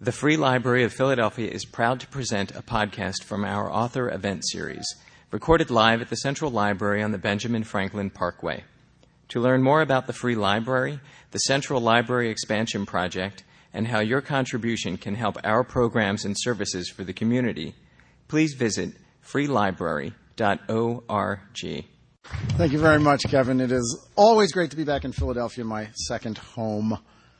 The Free Library of Philadelphia is proud to present a podcast from our author event series, recorded live at the Central Library on the Benjamin Franklin Parkway. To learn more about the Free Library, the Central Library Expansion Project, and how your contribution can help our programs and services for the community, please visit freelibrary.org. Thank you very much, Kevin. It is always great to be back in Philadelphia, my second home.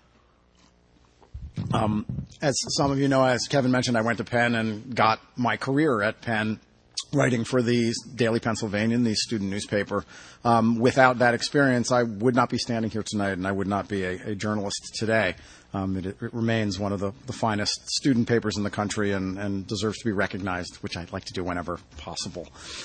As some of you know, as Kevin mentioned, I went to Penn and got my career at Penn writing for the Daily Pennsylvanian, the student newspaper. Without that experience, I would not be standing here tonight, and I would not be a journalist today. It remains one of the finest student papers in the country and deserves to be recognized, which I'd like to do whenever possible.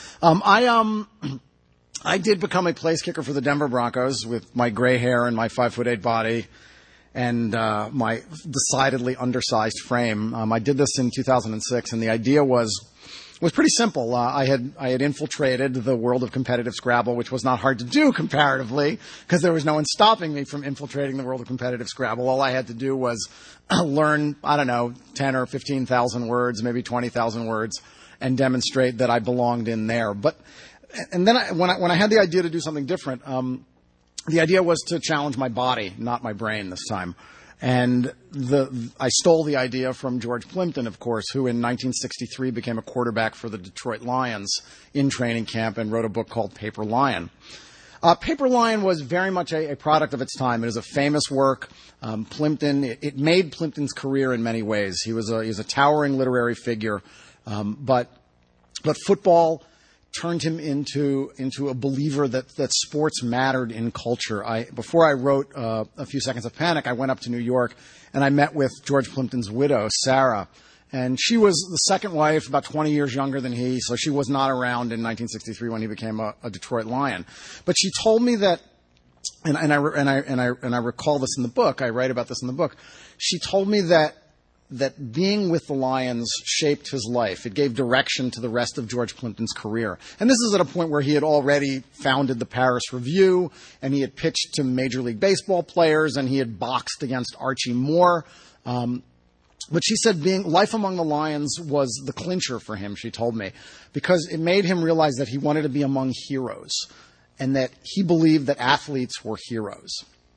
I did become a place kicker for the Denver Broncos with my gray hair and my 5'8" body and my decidedly undersized frame. I did this in 2006, and the idea was pretty simple. I had infiltrated the world of competitive Scrabble, which was not hard to do comparatively, because there was no one stopping me from infiltrating the world of competitive Scrabble. All I had to do was learn, 10 or 15,000 words, maybe 20,000 words, and demonstrate that I belonged in there. And then when I had the idea to do something different, the idea was to challenge my body, not my brain this time. And I stole the idea from George Plimpton, of course, who in 1963 became a quarterback for the Detroit Lions in training camp and wrote a book called Paper Lion. Paper Lion was very much a product of its time. It is a famous work. Plimpton, it made Plimpton's career in many ways. He was a towering literary figure, but football turned him into a believer that sports mattered in culture. Before I wrote A Few Seconds of Panic, I went up to New York and I met with George Plimpton's widow, Sarah. And she was the second wife, about 20 years younger than he, so she was not around in 1963 when he became a Detroit Lion. But she told me that, and I recall this in the book. I write about this in the book. She told me that being with the Lions shaped his life. It gave direction to the rest of George Plimpton's career. And this is at a point where he had already founded the Paris Review, and he had pitched to Major League Baseball players, and he had boxed against Archie Moore. But she said life among the Lions was the clincher for him, she told me, because it made him realize that he wanted to be among heroes, and that he believed that athletes were heroes.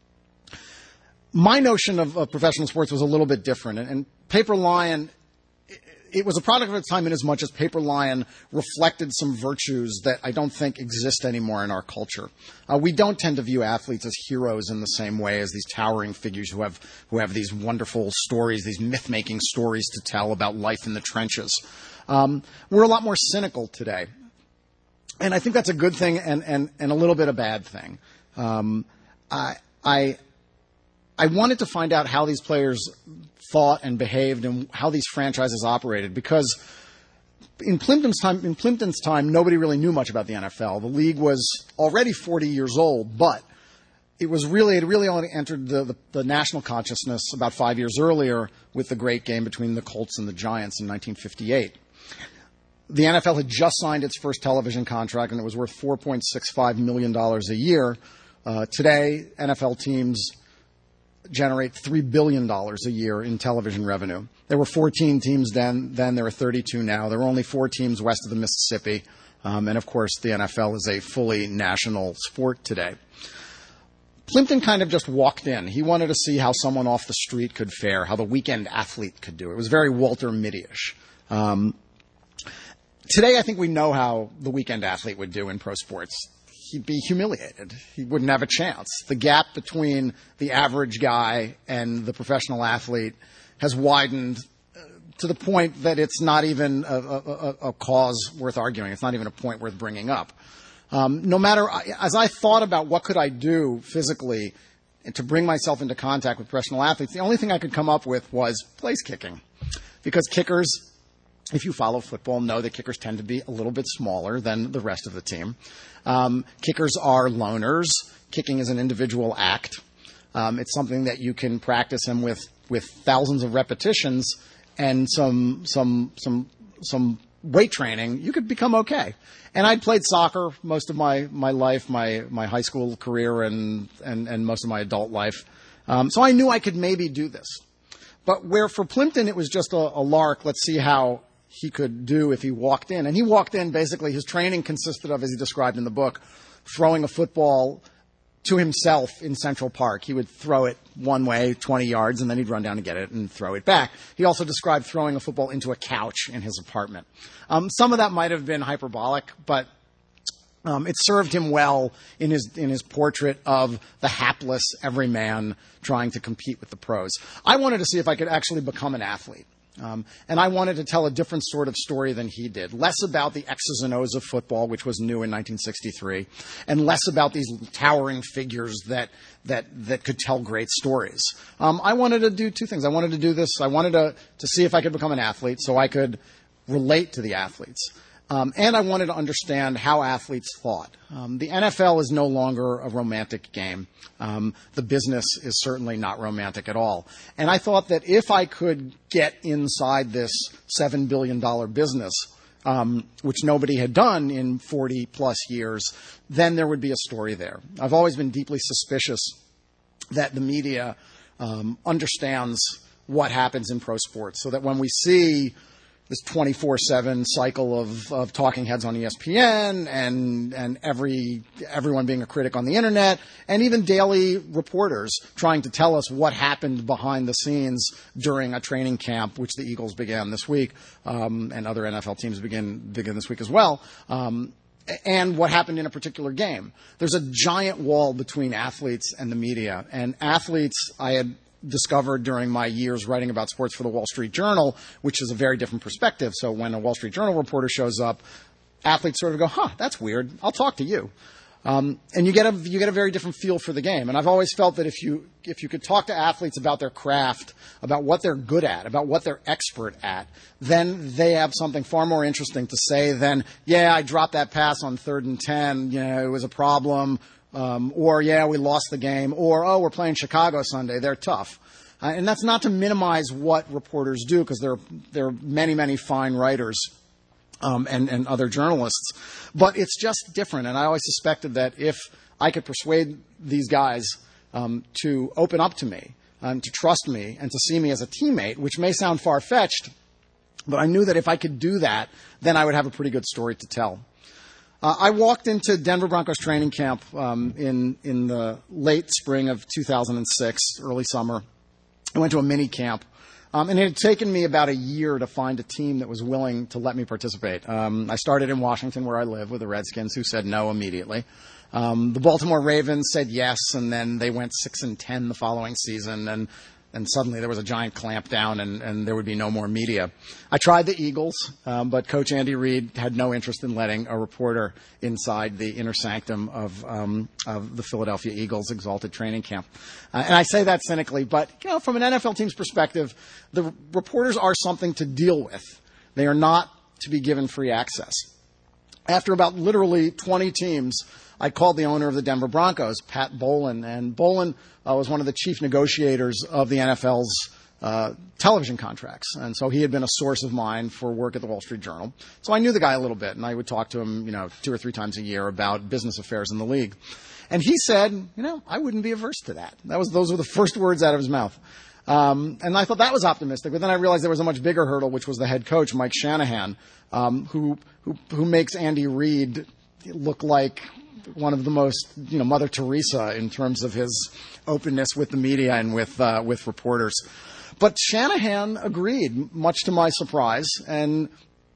My notion of professional sports was a little bit different, and Paper Lion, it was a product of its time in as much as Paper Lion reflected some virtues that I don't think exist anymore in our culture. We don't tend to view athletes as heroes in the same way as these towering figures who have these wonderful stories, these myth-making stories to tell about life in the trenches. We're a lot more cynical today. And I think that's a good thing and a little bit a bad thing. I wanted to find out how these players thought and behaved and how these franchises operated, because in Plimpton's time, nobody really knew much about the NFL. The league was already 40 years old, but it really only entered the national consciousness about 5 years earlier with the great game between the Colts and the Giants in 1958. The NFL had just signed its first television contract, and it was worth $4.65 million a year. Today, NFL teams generate $3 billion a year in television revenue. There were 14 teams then there are 32 now. There are only 4 teams west of the Mississippi. And of course, the NFL is a fully national sport today. Plimpton kind of just walked in. He wanted to see how someone off the street could fare, how the weekend athlete could do. It was very Walter Mitty-ish. Today, I think we know how the weekend athlete would do in pro sports. He'd be humiliated. He wouldn't have a chance. The gap between the average guy and the professional athlete has widened to the point that it's not even a cause worth arguing. It's not even a point worth bringing up. As I thought about what could I do physically to bring myself into contact with professional athletes, the only thing I could come up with was place kicking. Because kickers, if you follow football, know that kickers tend to be a little bit smaller than the rest of the team. Kickers are loners. Kicking is an individual act. It's something that you can practice in with thousands of repetitions and some weight training. You could become okay. And I'd played soccer most of my life, my high school career and most of my adult life. So I knew I could maybe do this. But where for Plimpton it was just a lark, let's see how he could do if he walked in. And he walked in, basically, his training consisted of, as he described in the book, throwing a football to himself in Central Park. He would throw it one way, 20 yards, and then he'd run down to get it and throw it back. He also described throwing a football into a couch in his apartment. Some of that might have been hyperbolic, but it served him well in his portrait of the hapless everyman trying to compete with the pros. I wanted to see if I could actually become an athlete. And I wanted to tell a different sort of story than he did. Less about the X's and O's of football, which was new in 1963, and less about these towering figures that could tell great stories. I wanted to do two things. I wanted to do this. I wanted to see if I could become an athlete so I could relate to the athletes. And I wanted to understand how athletes thought. The NFL is no longer a romantic game. The business is certainly not romantic at all. And I thought that if I could get inside this $7 billion business, which nobody had done in 40-plus years, then there would be a story there. I've always been deeply suspicious that the media understands what happens in pro sports, so that when we see this 24/7 cycle of talking heads on ESPN and everyone being a critic on the internet, and even daily reporters trying to tell us what happened behind the scenes during a training camp, which the Eagles began this week, and other NFL teams begin this week as well, and what happened in a particular game. There's a giant wall between athletes and the media, and athletes I had discovered during my years writing about sports for the Wall Street Journal, which is a very different perspective. So when a Wall Street Journal reporter shows up, athletes sort of go, that's weird. I'll talk to you. And you get a very different feel for the game. And I've always felt that if you could talk to athletes about their craft, about what they're good at, about what they're expert at, then they have something far more interesting to say than, I dropped that pass on 3rd and 10, it was a problem. Or we lost the game, or we're playing Chicago Sunday, they're tough. And that's not to minimize what reporters do, because there are many, many fine writers and other journalists. But it's just different, and I always suspected that if I could persuade these guys to open up to me, to trust me, and to see me as a teammate, which may sound far-fetched, but I knew that if I could do that, then I would have a pretty good story to tell. I walked into Denver Broncos training camp in the late spring of 2006, early summer. I went to a mini camp, and it had taken me about a year to find a team that was willing to let me participate. I started in Washington, where I live, with the Redskins, who said no immediately. The Baltimore Ravens said yes, and then they went 6-10 the following season, and suddenly there was a giant clampdown, and there would be no more media. I tried the Eagles, but Coach Andy Reid had no interest in letting a reporter inside the inner sanctum of the Philadelphia Eagles' exalted training camp. And I say that cynically, but from an NFL team's perspective, the reporters are something to deal with. They are not to be given free access. After about literally 20 teams, I called the owner of the Denver Broncos, Pat Bowlen, and Bowlen was one of the chief negotiators of the NFL's television contracts. And so he had been a source of mine for work at the Wall Street Journal. So I knew the guy a little bit, and I would talk to him, 2 or 3 times a year about business affairs in the league. And he said, I wouldn't be averse to that. Those were the first words out of his mouth. And I thought that was optimistic, but then I realized there was a much bigger hurdle, which was the head coach, Mike Shanahan, who makes Andy Reid look like one of the most, Mother Teresa in terms of his openness with the media and with reporters. But Shanahan agreed, much to my surprise. And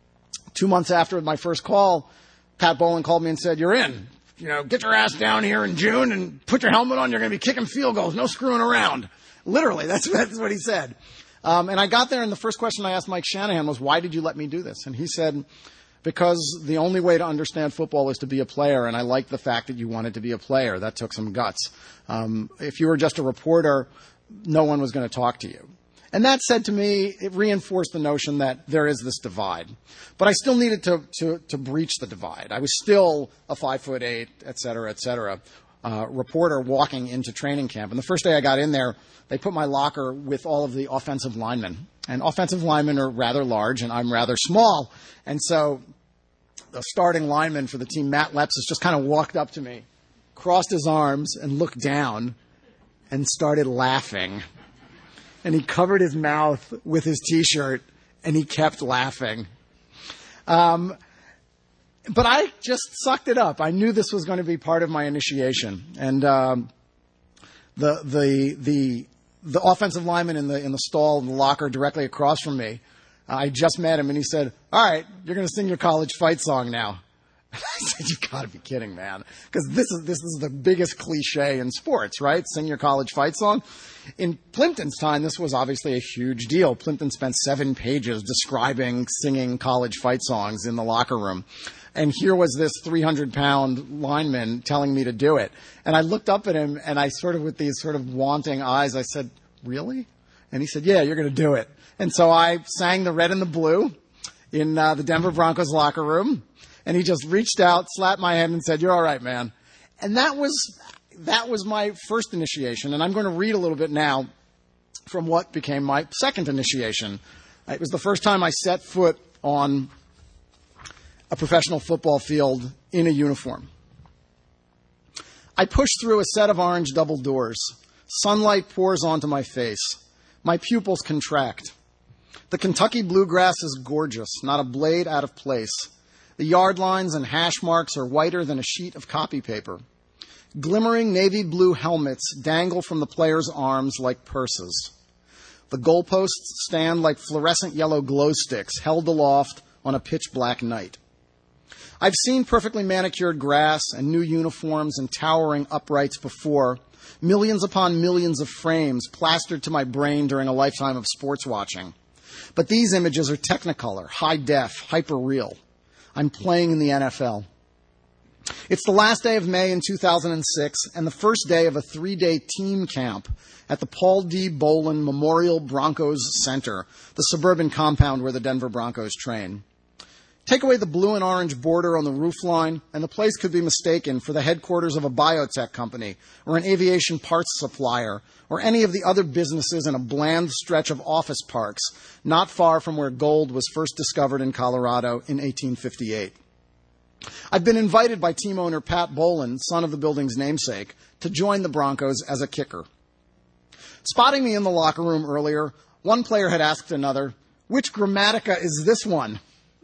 2 months after my first call, Pat Bowlen called me and said, "You're in. Get your ass down here in June and put your helmet on. You're going to be kicking field goals. No screwing around." Literally, that's what he said. And I got there, and the first question I asked Mike Shanahan was, "Why did you let me do this?" And he said, "Because the only way to understand football is to be a player, and I like the fact that you wanted to be a player. That took some guts. If you were just a reporter, no one was going to talk to you." And that said to me, it reinforced the notion that there is this divide. But I still needed to breach the divide. I was still a 5'8", et cetera, reporter walking into training camp. And the first day I got in there, they put my locker with all of the offensive linemen. And offensive linemen are rather large, and I'm rather small. And so the starting lineman for the team, Matt Lepsis, just kind of walked up to me, crossed his arms, and looked down and started laughing. and he covered his mouth with his T-shirt, and he kept laughing. But I just sucked it up. I knew this was going to be part of my initiation. And the offensive lineman in the stall in the locker directly across from me, I just met him, and he said, "All right, you're going to sing your college fight song now." I said, "You got to be kidding, man!" Because this is the biggest cliche in sports, right? Sing your college fight song. In Plimpton's time, this was obviously a huge deal. Plimpton spent 7 pages describing singing college fight songs in the locker room. And here was this 300-pound lineman telling me to do it. And I looked up at him, and I sort of, with these sort of wanting eyes, I said, "Really?" And he said, "Yeah, you're going to do it." And so I sang the Red and the Blue in the Denver Broncos locker room. And he just reached out, slapped my hand, and said, "You're all right, man." And that was my first initiation. And I'm going to read a little bit now from what became my second initiation. It was the first time I set foot on a professional football field in a uniform. I push through a set of orange double doors. Sunlight pours onto my face. My pupils contract. The Kentucky bluegrass is gorgeous, not a blade out of place. The yard lines and hash marks are whiter than a sheet of copy paper. Glimmering navy blue helmets dangle from the players' arms like purses. The goalposts stand like fluorescent yellow glow sticks held aloft on a pitch black night. I've seen perfectly manicured grass and new uniforms and towering uprights before, millions upon millions of frames plastered to my brain during a lifetime of sports watching. But these images are technicolor, high-def, hyper-real. I'm playing in the NFL. It's the last day of May in 2006 and the first day of a 3-day team camp at the Paul D. Bolin Memorial Broncos Center, the suburban compound where the Denver Broncos train. Take away the blue and orange border on the roofline, and the place could be mistaken for the headquarters of a biotech company or an aviation parts supplier or any of the other businesses in a bland stretch of office parks not far from where gold was first discovered in Colorado in 1858. I've been invited by team owner Pat Bolin, son of the building's namesake, to join the Broncos as a kicker. Spotting me in the locker room earlier, one player had asked another, "Which Grammatica is this one?"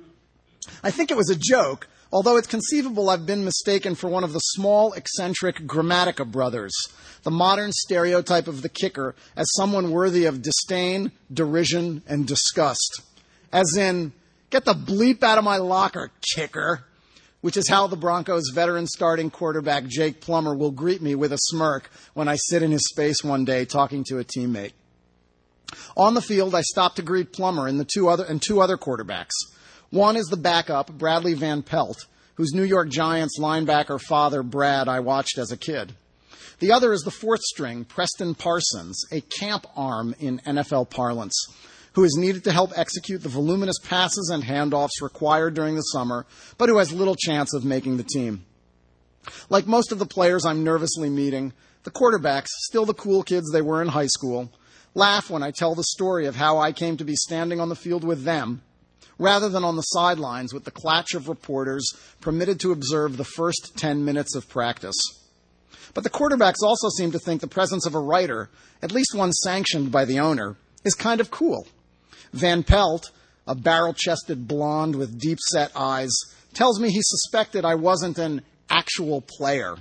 I think it was a joke, although it's conceivable I've been mistaken for one of the small, eccentric Grammatica brothers, the modern stereotype of the kicker as someone worthy of disdain, derision, and disgust. As in, "Get the bleep out of my locker, kicker," which is how the Broncos' veteran starting quarterback Jake Plummer will greet me with a smirk when I sit in his space one day talking to a teammate. On the field, I stop to greet Plummer and two other quarterbacks. One is the backup, Bradley Van Pelt, whose New York Giants linebacker father, Brad, I watched as a kid. The other is the fourth string, Preston Parsons, a camp arm in NFL parlance, who is needed to help execute the voluminous passes and handoffs required during the summer, but who has little chance of making the team. Like most of the players I'm nervously meeting, the quarterbacks, still the cool kids they were in high school, laugh when I tell the story of how I came to be standing on the field with them, rather than on the sidelines with the clatch of reporters permitted to observe the first 10 minutes of practice. But the quarterbacks also seem to think the presence of a writer, at least one sanctioned by the owner, is kind of cool. Van Pelt, a barrel-chested blonde with deep-set eyes, tells me he suspected I wasn't an actual player.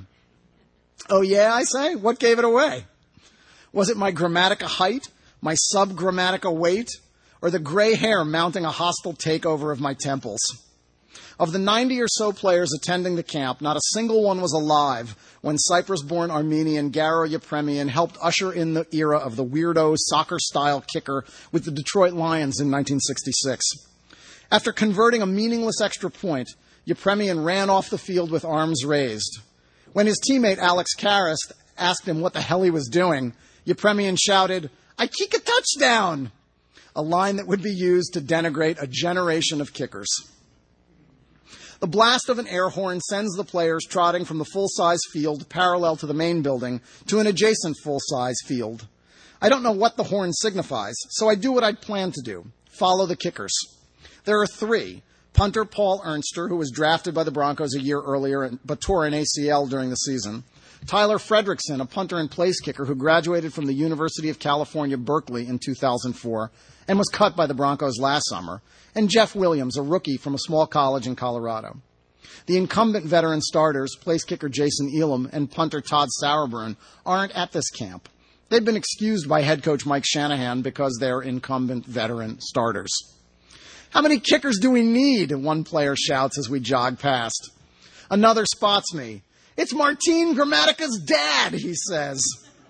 "Oh yeah," I say? "What gave it away? Was it my Grammatica height, my sub-Grammatica weight, or the gray hair mounting a hostile takeover of my temples?" Of the 90 or so players attending the camp, not a single one was alive when Cyprus-born Armenian Garo Yepremian helped usher in the era of the weirdo soccer-style kicker with the Detroit Lions in 1966. After converting a meaningless extra point, Yepremian ran off the field with arms raised. When his teammate Alex Karras asked him what the hell he was doing, Yepremian shouted, "I kick a touchdown!" a line that would be used to denigrate a generation of kickers. The blast of an air horn sends the players trotting from the full-size field parallel to the main building to an adjacent full-size field. I don't know what the horn signifies, so I do what I'd planned to do, follow the kickers. There are 3. Punter Paul Ernster, who was drafted by the Broncos a year earlier but tore an ACL during the season. Tyler Fredrickson, a punter and place kicker who graduated from the University of California, Berkeley in 2004 and was cut by the Broncos last summer, and Jeff Williams, a rookie from a small college in Colorado. The incumbent veteran starters, place kicker Jason Elam and punter Todd Sauerbrunn, aren't at this camp. They've been excused by head coach Mike Shanahan because they're incumbent veteran starters. How many kickers do we need? One player shouts as we jog past. Another spots me. It's Martin Grammatica's dad, he says.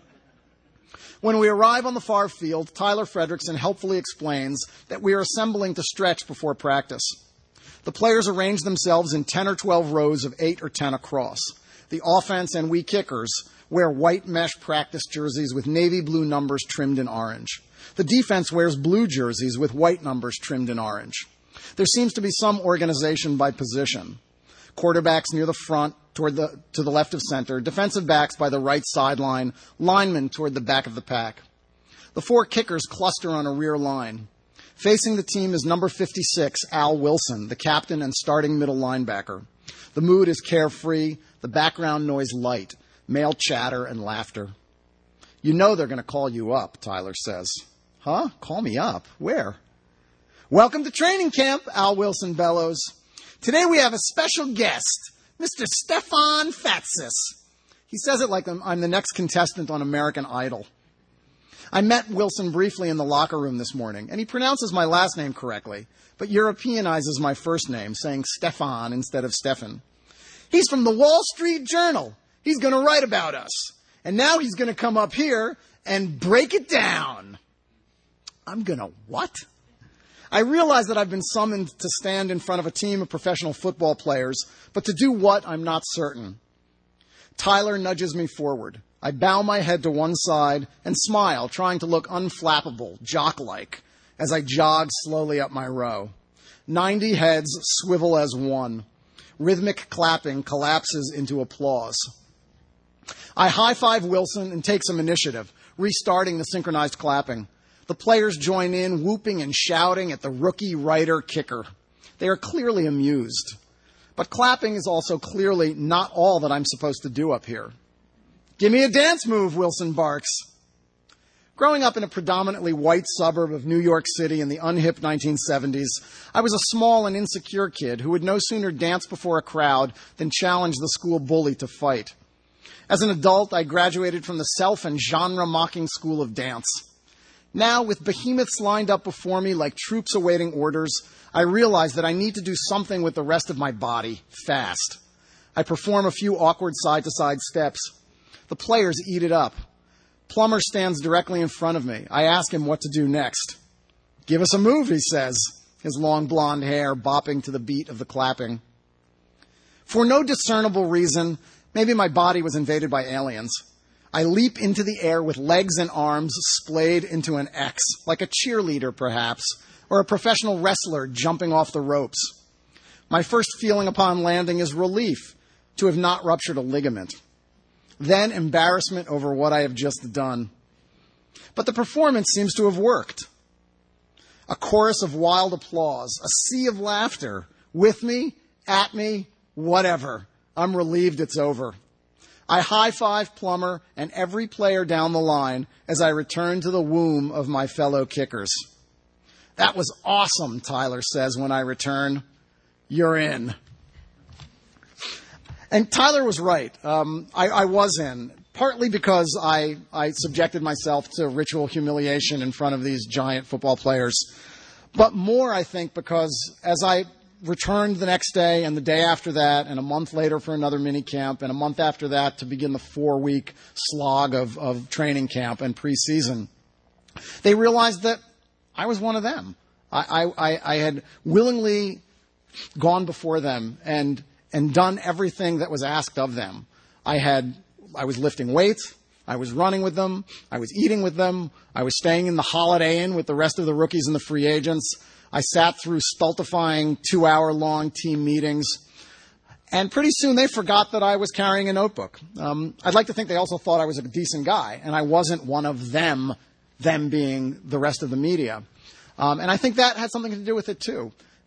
When we arrive on the far field, Tyler Fredrickson helpfully explains that we are assembling to stretch before practice. The players arrange themselves in 10 or 12 rows of 8 or 10 across. The offense and we kickers wear white mesh practice jerseys with navy blue numbers trimmed in orange. The defense wears blue jerseys with white numbers trimmed in orange. There seems to be some organization by position. Quarterbacks near the front to the left of center, defensive backs by the right sideline, linemen toward the back of the pack. The 4 kickers cluster on a rear line. Facing the team is number 56, Al Wilson, the captain and starting middle linebacker. The mood is carefree, the background noise light, male chatter and laughter. You know they're going to call you up, Tyler says. Huh? Call me up? Where? Welcome to training camp, Al Wilson bellows. Today we have a special guest, Mr. Stefan Fatsis. He says it like I'm the next contestant on American Idol. I met Wilson briefly in the locker room this morning, and he pronounces my last name correctly, but Europeanizes my first name, saying Stefan instead of Stefan. He's from the Wall Street Journal. He's going to write about us. And now he's going to come up here and break it down. I'm going to what? I realize that I've been summoned to stand in front of a team of professional football players, but to do what, I'm not certain. Tyler nudges me forward. I bow my head to one side and smile, trying to look unflappable, jock-like, as I jog slowly up my row. 90 heads swivel as one. Rhythmic clapping collapses into applause. I high-five Wilson and take some initiative, restarting the synchronized clapping. The players join in, whooping and shouting at the rookie writer kicker. They are clearly amused. But clapping is also clearly not all that I'm supposed to do up here. Give me a dance move, Wilson barks. Growing up in a predominantly white suburb of New York City in the unhip 1970s, I was a small and insecure kid who would no sooner dance before a crowd than challenge the school bully to fight. As an adult, I graduated from the self and genre-mocking school of dance. Now, with behemoths lined up before me like troops awaiting orders, I realize that I need to do something with the rest of my body, fast. I perform a few awkward side-to-side steps. The players eat it up. Plummer stands directly in front of me. I ask him what to do next. Give us a move, he says, his long blonde hair bopping to the beat of the clapping. For no discernible reason, maybe my body was invaded by aliens. I leap into the air with legs and arms splayed into an X, like a cheerleader perhaps, or a professional wrestler jumping off the ropes. My first feeling upon landing is relief to have not ruptured a ligament. Then embarrassment over what I have just done. But the performance seems to have worked. A chorus of wild applause, a sea of laughter, with me, at me, whatever. I'm relieved it's over. I high-five Plummer and every player down the line as I return to the womb of my fellow kickers. That was awesome, Tyler says when I return. You're in. And Tyler was right. I was in, partly because I subjected myself to ritual humiliation in front of these giant football players, but more, I think, because as I returned the next day and the day after that and a month later for another mini camp and a month after that to begin the 4-week slog of training camp and preseason, they realized that I was one of them. I had willingly gone before them and done everything that was asked of them. I was lifting weights. I was running with them. I was eating with them. I was staying in the Holiday Inn with the rest of the rookies and the free agents. I sat through stultifying 2-hour-long team meetings. And pretty soon they forgot that I was carrying a notebook. I'd like to think they also thought I was a decent guy, and I wasn't one of them being the rest of the media. And I think that had something to do with it, too.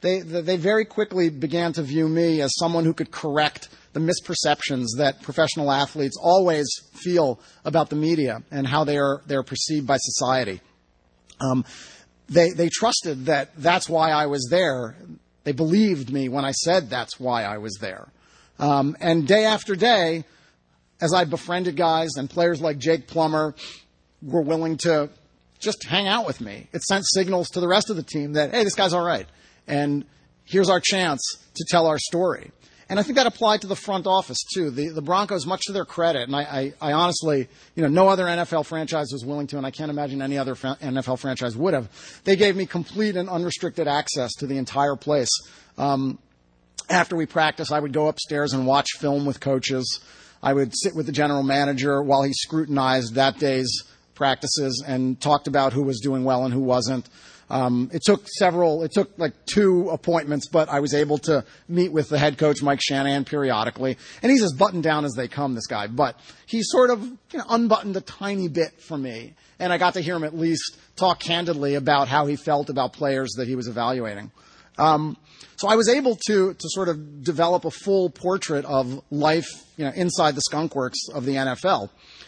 they very quickly began to view me as someone who could correct the misperceptions that professional athletes always feel about the media and how they're perceived by society. They trusted that that's why I was there. They believed me when I said that's why I was there. And day after day, as I befriended guys and players like Jake Plummer were willing to just hang out with me, it sent signals to the rest of the team that, hey, this guy's all right. And here's our chance to tell our story. And I think that applied to the front office, too. The Broncos, much to their credit, and I honestly, no other NFL franchise was willing to, and I can't imagine any other NFL franchise would have. They gave me complete and unrestricted access to the entire place. After we practiced, I would go upstairs and watch film with coaches. I would sit with the general manager while he scrutinized that day's practices and talked about who was doing well and who wasn't. It took like 2 appointments, but I was able to meet with the head coach, Mike Shanahan, periodically. And he's as buttoned down as they come, this guy. But he sort of unbuttoned a tiny bit for me. And I got to hear him at least talk candidly about how he felt about players that he was evaluating. So I was able to sort of develop a full portrait of life, inside the skunkworks of the NFL.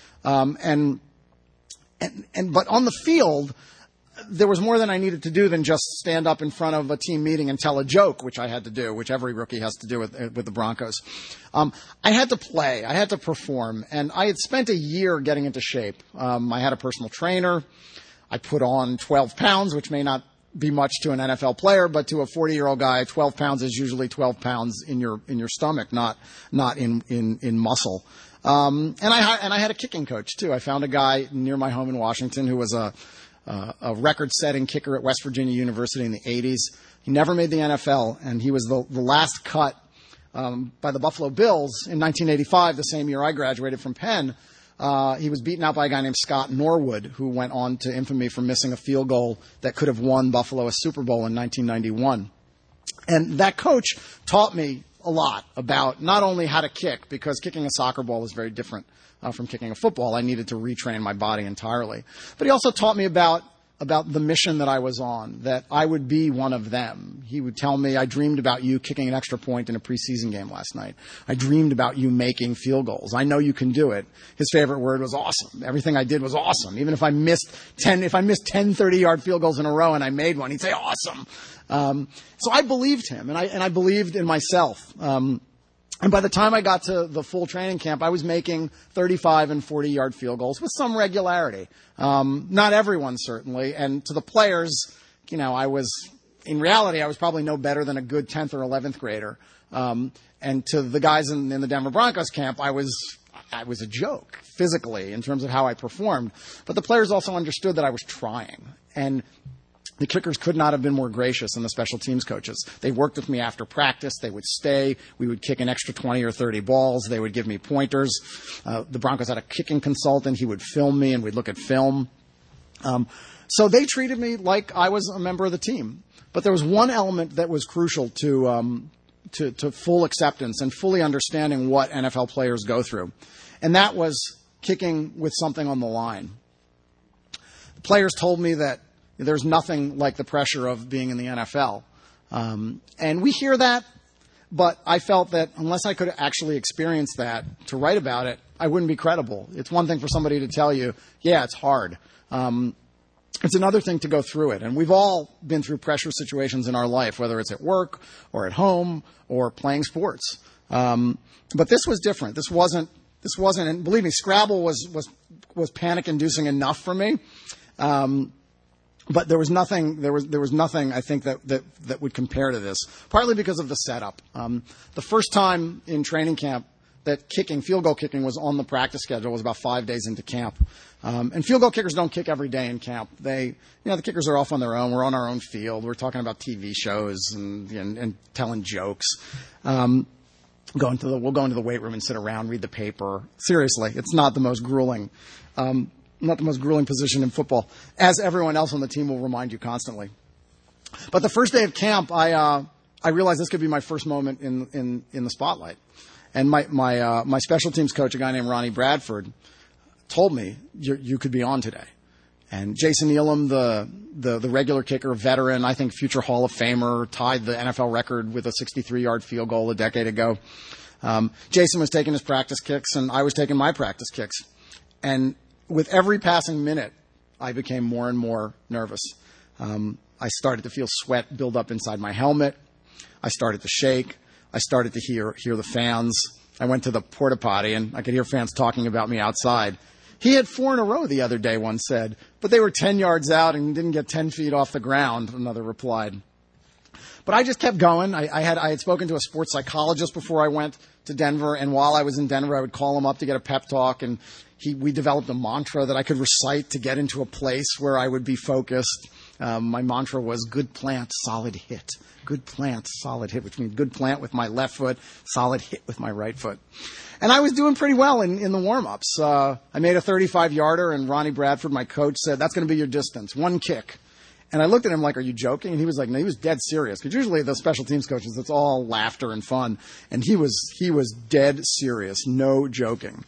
But on the field, there was more than I needed to do than just stand up in front of a team meeting and tell a joke, which I had to do, which every rookie has to do with the Broncos. I had to play. I had to perform. And I had spent a year getting into shape. I had a personal trainer. I put on 12 pounds, which may not be much to an NFL player, but to a 40-year-old guy, 12 pounds is usually 12 pounds in your stomach, not in muscle. And I had a kicking coach too. I found a guy near my home in Washington who was a record-setting kicker at West Virginia University in the 80s. He never made the NFL, and he was the last cut by the Buffalo Bills in 1985, the same year I graduated from Penn. He was beaten out by a guy named Scott Norwood, who went on to infamy for missing a field goal that could have won Buffalo a Super Bowl in 1991. And that coach taught me a lot about not only how to kick, because kicking a soccer ball is very different from kicking a football. I needed to retrain my body entirely. But he also taught me about the mission that I was on, that I would be one of them. He would tell me, I dreamed about you kicking an extra point in a preseason game last night. I dreamed about you making field goals. I know you can do it. His favorite word was awesome. Everything I did was awesome. Even if I missed 10 30-yard field goals in a row and I made one, he'd say awesome. So I believed him, and I believed in myself. And by the time I got to the full training camp, I was making 35 and 40-yard field goals with some regularity. Not everyone, certainly. And to the players, in reality, I was probably no better than a good 10th or 11th grader. And to the guys in the Denver Broncos camp, I was a joke physically in terms of how I performed. But the players also understood that I was trying. And the kickers could not have been more gracious than the special teams coaches. They worked with me after practice. They would stay. We would kick an extra 20 or 30 balls. They would give me pointers. The Broncos had a kicking consultant. He would film me, and we'd look at film. So they treated me like I was a member of the team. But there was one element that was crucial to full acceptance and fully understanding what NFL players go through, and that was kicking with something on the line. The players told me that there's nothing like the pressure of being in the NFL. And we hear that, but I felt that unless I could actually experience that to write about it, I wouldn't be credible. It's one thing for somebody to tell you, yeah, it's hard. It's another thing to go through it. And we've all been through pressure situations in our life, whether it's at work or at home or playing sports. But this was different. This wasn't, and believe me, Scrabble was panic-inducing enough for me. But there was nothing, I think, that would compare to this, partly because of the setup. The first time in training camp that field goal kicking was on the practice schedule was about 5 days into camp. And field goal kickers don't kick every day in camp. the kickers are off on their own. We're on our own field. We're talking about TV shows and telling jokes. We'll go into the weight room and sit around, read the paper. Seriously, it's not the most grueling position in football, as everyone else on the team will remind you constantly. But the first day of camp, I realized this could be my first moment in the spotlight. And my special teams coach, a guy named Ronnie Bradford, told me, you could be on today. And Jason Elam, the regular kicker, veteran, I think future Hall of Famer, tied the NFL record with a 63-yard field goal a decade ago. Jason was taking his practice kicks, and I was taking my practice kicks. And with every passing minute, I became more and more nervous. I started to feel sweat build up inside my helmet. I started to shake. I started to hear the fans. I went to the porta potty, and I could hear fans talking about me outside. He had 4 in a row the other day, one said, but they were 10 yards out and didn't get 10 feet off the ground, another replied. But I just kept going. I had spoken to a sports psychologist before I went to Denver, and while I was in Denver, I would call him up to get a pep talk, and we developed a mantra that I could recite to get into a place where I would be focused. My mantra was good plant, solid hit. Good plant, solid hit, which means good plant with my left foot, solid hit with my right foot. And I was doing pretty well in the warm-ups. I made a 35-yarder, and Ronnie Bradford, my coach, said, that's going to be your distance, 1 kick. And I looked at him like, are you joking? And he was like, no, he was dead serious. Because usually the special teams coaches, it's all laughter and fun. And he was dead serious, no joking.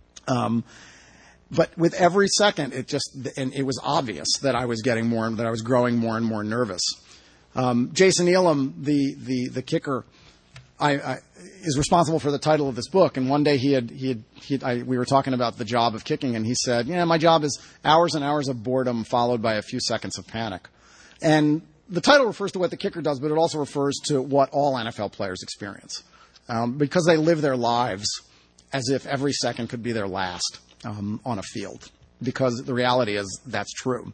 But with every second, it was obvious that I was growing more and more nervous. Jason Elam, the kicker, is responsible for the title of this book. And one day we were talking about the job of kicking, and he said, my job is hours and hours of boredom followed by a few seconds of panic. And the title refers to what the kicker does, but it also refers to what all NFL players experience, because they live their lives as if every second could be their last on a field, because the reality is that's true.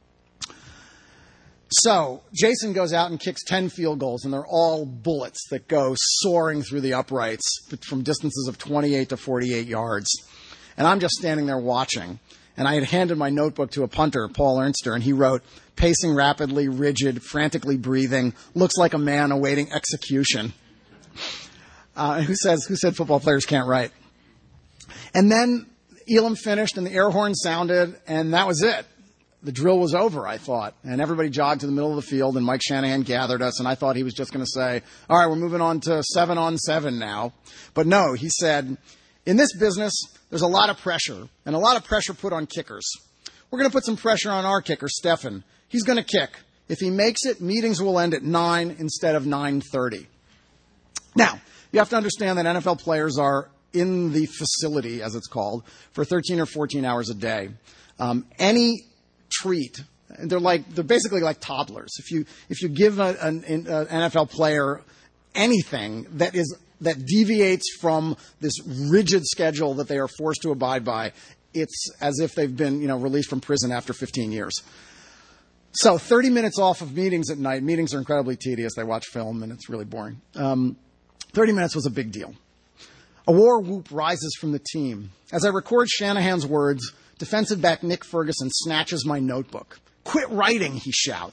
So Jason goes out and kicks 10 field goals, and they're all bullets that go soaring through the uprights from distances of 28 to 48 yards. And I'm just standing there watching. And I had handed my notebook to a punter, Paul Ernster, and he wrote, pacing rapidly, rigid, frantically breathing, looks like a man awaiting execution. Who said football players can't write? And then Elam finished, and the air horn sounded, and that was it. The drill was over, I thought, and everybody jogged to the middle of the field, and Mike Shanahan gathered us, and I thought he was just going to say, all right, we're moving on to 7-on-7 now. But no, he said, in this business, there's a lot of pressure, and a lot of pressure put on kickers. We're going to put some pressure on our kicker, Stefan. He's going to kick. If he makes it, meetings will end at 9 instead of 9:30. Now, you have to understand that NFL players are in the facility, as it's called, for 13 or 14 hours a day. Any treat, they're basically like toddlers. If you give an NFL player anything that deviates from this rigid schedule that they are forced to abide by, it's as if they've been released from prison after 15 years. So 30 minutes off of meetings at night. Meetings are incredibly tedious. They watch film, and it's really boring. 30 minutes was a big deal. A war whoop rises from the team. As I record Shanahan's words, defensive back Nick Ferguson snatches my notebook. Quit writing, he shouts.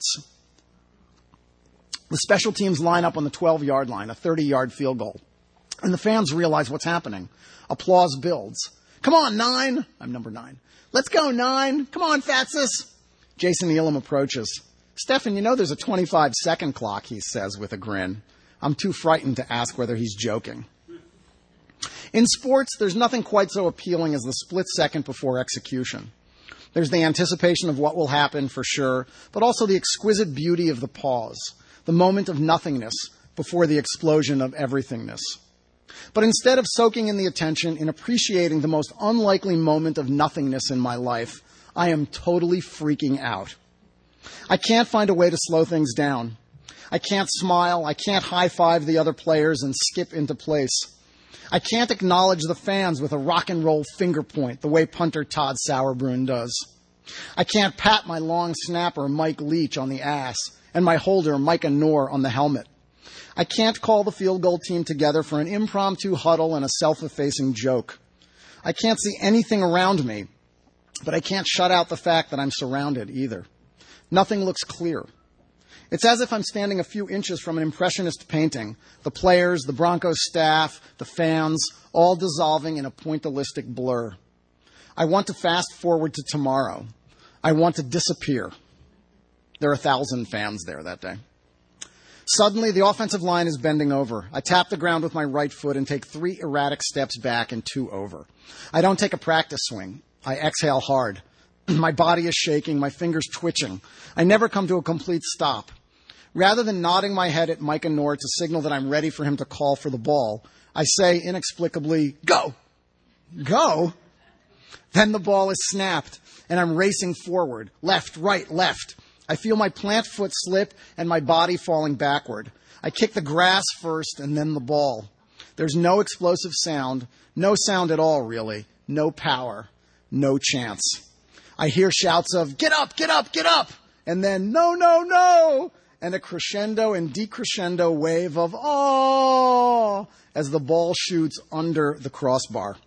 The special teams line up on the 12-yard line, a 30-yard field goal. And the fans realize what's happening. Applause builds. Come on, 9. I'm number 9. Let's go, 9. Come on, Fatsis. Jason Elam approaches. Stefan, there's a 25-second clock, he says with a grin. I'm too frightened to ask whether he's joking. In sports, there's nothing quite so appealing as the split second before execution. There's the anticipation of what will happen for sure, but also the exquisite beauty of the pause, the moment of nothingness before the explosion of everythingness. But instead of soaking in the attention, in appreciating the most unlikely moment of nothingness in my life, I am totally freaking out. I can't find a way to slow things down. I can't smile. I can't high-five the other players and skip into place. I can't acknowledge the fans with a rock and roll finger point the way punter Todd Sauerbrunn does. I can't pat my long snapper Mike Leach on the ass and my holder Micah Noor on the helmet. I can't call the field goal team together for an impromptu huddle and a self-effacing joke. I can't see anything around me, but I can't shut out the fact that I'm surrounded either. Nothing looks clear. It's as if I'm standing a few inches from an impressionist painting. The players, the Broncos staff, the fans, all dissolving in a pointillistic blur. I want to fast forward to tomorrow. I want to disappear. There are 1,000 fans there that day. Suddenly, the offensive line is bending over. I tap the ground with my right foot and take 3 erratic steps back and 2 over. I don't take a practice swing. I exhale hard. My body is shaking, my fingers twitching. I never come to a complete stop. Rather than nodding my head at Micah Noor to signal that I'm ready for him to call for the ball, I say inexplicably, "Go!" Go? Then the ball is snapped, and I'm racing forward, left, right, left. I feel my plant foot slip and my body falling backward. I kick the grass first and then the ball. There's no explosive sound, no sound at all, really, no power, no chance. I hear shouts of, "Get up, get up, get up!" And then, "No, no, no!" And a crescendo and decrescendo wave of, "Oh!" as the ball shoots under the crossbar.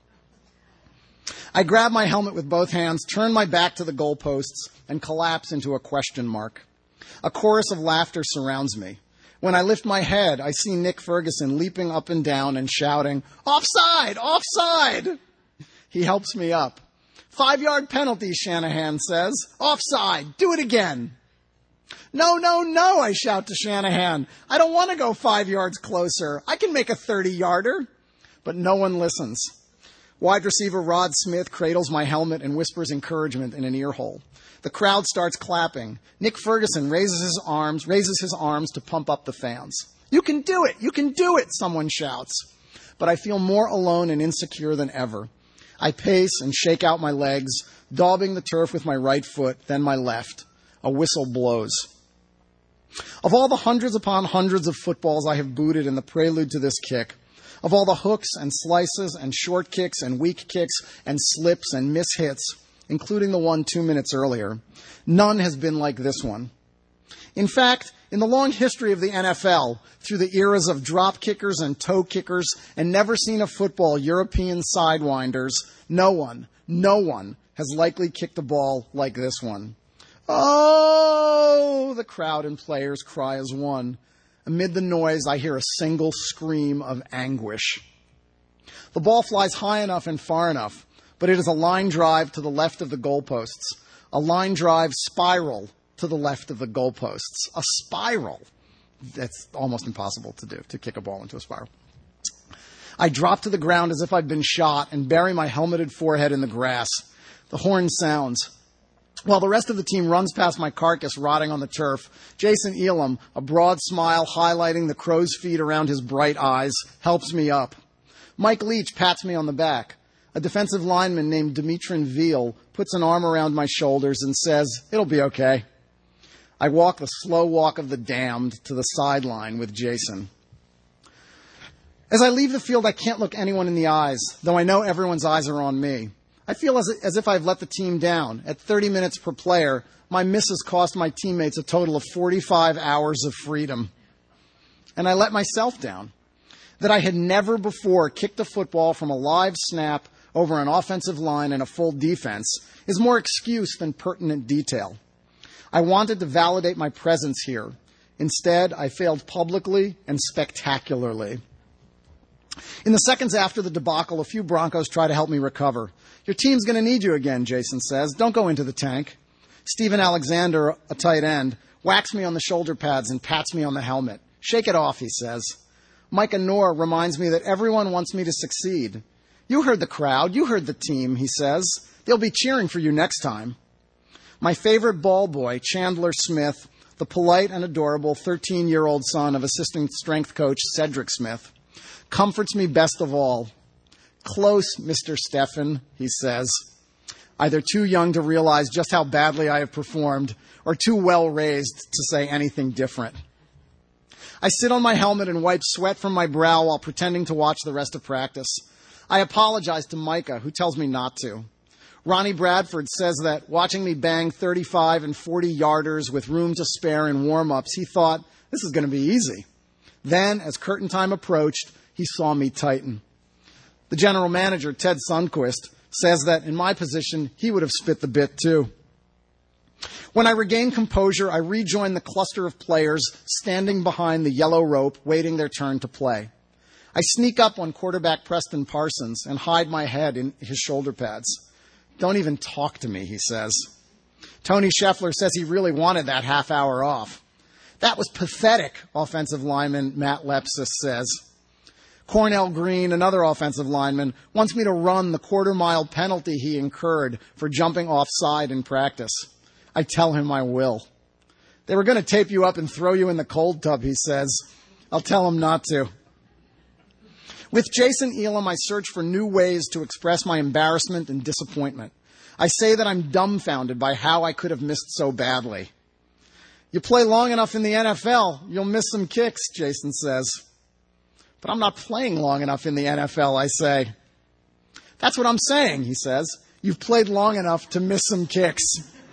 I grab my helmet with both hands, turn my back to the goalposts, and collapse into a question mark. A chorus of laughter surrounds me. When I lift my head, I see Nick Ferguson leaping up and down and shouting, "Offside! Offside!" He helps me up. "5-yard penalty," Shanahan says. "Offside! Do it again!" "No, no, no," I shout to Shanahan. "I don't want to go 5 yards closer. I can make a 30-yarder. But no one listens. Wide receiver Rod Smith cradles my helmet and whispers encouragement in an ear hole. The crowd starts clapping. Nick Ferguson raises his arms to pump up the fans. "You can do it! You can do it!" someone shouts. But I feel more alone and insecure than ever. I pace and shake out my legs, daubing the turf with my right foot, then my left. A whistle blows. Of all the hundreds upon hundreds of footballs I have booted in the prelude to this kick, of all the hooks and slices and short kicks and weak kicks and slips and mishits, including the one 2 minutes earlier, none has been like this one. In fact, in the long history of the NFL, through the eras of drop kickers and toe kickers and never seen a football European sidewinders, no one has likely kicked a ball like this one. "Oh!" the crowd and players cry as one. Amid the noise, I hear a single scream of anguish. The ball flies high enough and far enough, but it is a line drive to the left of the goalposts. A line drive spiral to the left of the goalposts. A spiral. That's almost impossible to do, to kick a ball into a spiral. I drop to the ground as if I'd been shot and bury my helmeted forehead in the grass. The horn sounds. While the rest of the team runs past my carcass rotting on the turf, Jason Elam, a broad smile highlighting the crow's feet around his bright eyes, helps me up. Mike Leach pats me on the back. A defensive lineman named Dimitrin Veal puts an arm around my shoulders and says, "It'll be okay." I walk the slow walk of the damned to the sideline with Jason. As I leave the field, I can't look anyone in the eyes, though I know everyone's eyes are on me. I feel as if I've let the team down. At 30 minutes per player, my misses cost my teammates a total of 45 hours of freedom. And I let myself down. That I had never before kicked a football from a live snap over an offensive line and a full defense is more excuse than pertinent detail. I wanted to validate my presence here. Instead, I failed publicly and spectacularly. In the seconds after the debacle, a few Broncos try to help me recover. "Your team's going to need you again," Jason says. "Don't go into the tank." Stephen Alexander, a tight end, whacks me on the shoulder pads and pats me on the helmet. "Shake it off," he says. Micah Noor reminds me that everyone wants me to succeed. "You heard the crowd. You heard the team," he says. "They'll be cheering for you next time." My favorite ball boy, Chandler Smith, the polite and adorable 13-year-old son of assistant strength coach Cedric Smith, comforts me best of all. "Close, Mr. Steffen," he says, either too young to realize just how badly I have performed or too well raised to say anything different. I sit on my helmet and wipe sweat from my brow while pretending to watch the rest of practice. I apologize to Micah, who tells me not to. Ronnie Bradford says that watching me bang 35 and 40-yarders with room to spare in warm-ups, he thought, this is going to be easy. Then, as curtain time approached, he saw me tighten. The general manager, Ted Sundquist, says that in my position, he would have spit the bit too. When I regain composure, I rejoin the cluster of players standing behind the yellow rope, waiting their turn to play. I sneak up on quarterback Preston Parsons and hide my head in his shoulder pads. "Don't even talk to me," he says. Tony Scheffler says he really wanted that half hour off. "That was pathetic," offensive lineman Matt Lepsis says. Cornell Green, another offensive lineman, wants me to run the quarter-mile penalty he incurred for jumping offside in practice. I tell him I will. They were going to tape you up and throw you in the cold tub, he says. I'll tell him not to. With Jason Elam, I search for new ways to express my embarrassment and disappointment. I say that I'm dumbfounded by how I could have missed so badly. You play long enough in the NFL, you'll miss some kicks, Jason says. But I'm not playing long enough in the NFL, I say. That's what I'm saying, he says. You've played long enough to miss some kicks.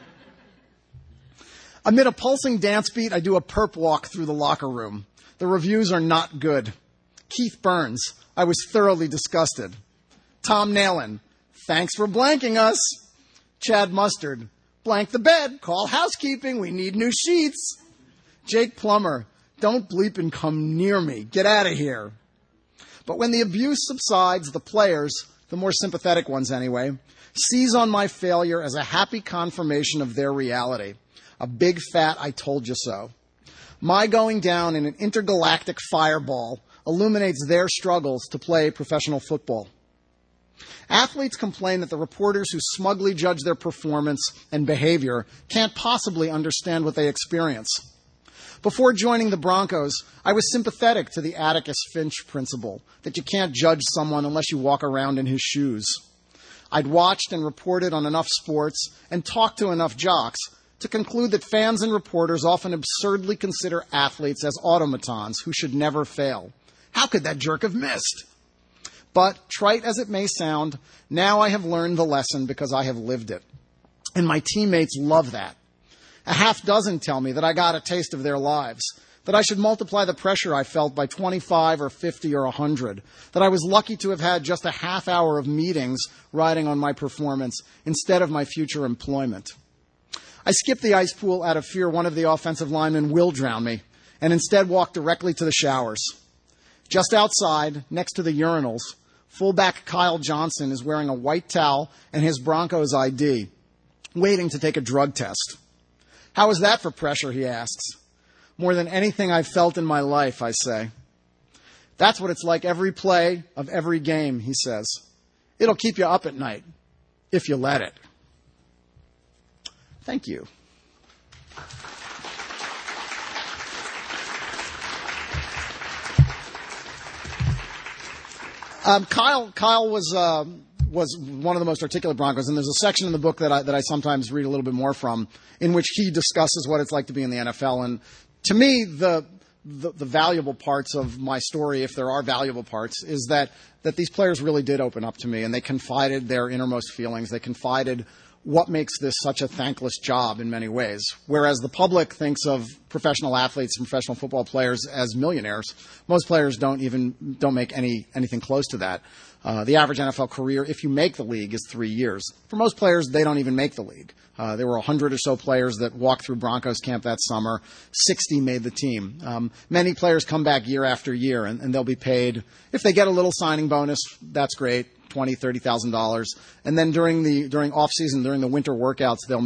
Amid a pulsing dance beat, I do a perp walk through the locker room. The reviews are not good. Keith Burns, I was thoroughly disgusted. Tom Nalen, thanks for blanking us. Chad Mustard, blank the bed, call housekeeping, we need new sheets. Jake Plummer, don't bleep and come near me, get out of here. But when the abuse subsides, the players, the more sympathetic ones anyway, seize on my failure as a happy confirmation of their reality. A big fat I told you so. My going down in an intergalactic fireball illuminates their struggles to play professional football. Athletes complain that the reporters who smugly judge their performance and behavior can't possibly understand what they experience. Before joining the Broncos, I was sympathetic to the Atticus Finch principle that you can't judge someone unless you walk around in his shoes. I'd watched and reported on enough sports and talked to enough jocks to conclude that fans and reporters often absurdly consider athletes as automatons who should never fail. How could that jerk have missed? But, trite as it may sound, now I have learned the lesson because I have lived it. And my teammates love that. A half dozen tell me that I got a taste of their lives, that I should multiply the pressure I felt by 25 or 50 or 100, that I was lucky to have had just a half hour of meetings riding on my performance instead of my future employment. I skipped the ice pool out of fear one of the offensive linemen will drown me, and instead walked directly to the showers. Just outside, next to the urinals, fullback Kyle Johnson is wearing a white towel and his Broncos ID, waiting to take a drug test. How is that for pressure, he asks. More than anything I've felt in my life, I say. That's what it's like every play of every game, he says. It'll keep you up at night, if you let it. Thank you. Kyle was one of the most articulate Broncos, and there's a section in the book that I sometimes read a little bit more from, in which he discusses what it's like to be in the NFL. And to me, the valuable parts of my story, if there are valuable parts, is that these players really did open up to me, and they confided their innermost feelings. They confided what makes this such a thankless job in many ways. Whereas the public thinks of professional athletes and professional football players as millionaires, most players don't make anything close to that. The average NFL career, if you make the league, is 3 years. For most players, they don't even make the league. There were 100 or so players that walked through Broncos camp that summer. 60 made the team. Many players come back year after year, and they'll be paid. If they get a little signing bonus, that's great. $20,000, $30,000, and then during off season, during the winter workouts, they're